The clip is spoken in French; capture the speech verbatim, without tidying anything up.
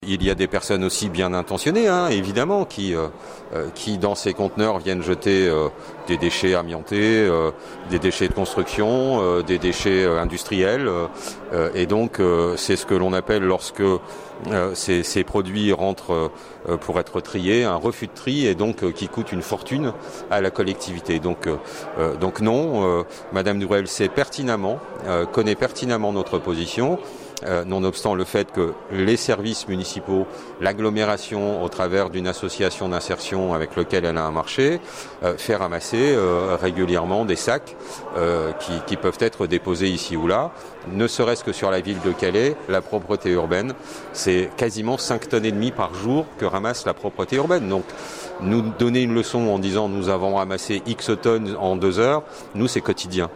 Il y a des personnes aussi bien intentionnées, hein, évidemment, qui, euh, qui dans ces conteneurs viennent jeter euh, des déchets amiantés, euh, des déchets de construction, euh, des déchets euh, industriels. Euh, et donc, euh, c'est ce que l'on appelle, lorsque euh, ces, ces produits rentrent euh, pour être triés, un refus de tri, et donc euh, qui coûte une fortune à la collectivité. Donc, euh, donc non, euh, Madame Nourel sait pertinemment, euh, connaît pertinemment notre position. Euh, nonobstant le fait que les services municipaux, l'agglomération au travers d'une association d'insertion avec laquelle elle a un marché, euh, fait ramasser euh, régulièrement des sacs euh, qui, qui peuvent être déposés ici ou là. Ne serait-ce que sur la ville de Calais, la propreté urbaine, c'est quasiment cinq tonnes et demie par jour que ramasse la propreté urbaine. Donc nous donner une leçon en disant nous avons ramassé X tonnes en deux heures, nous c'est quotidien.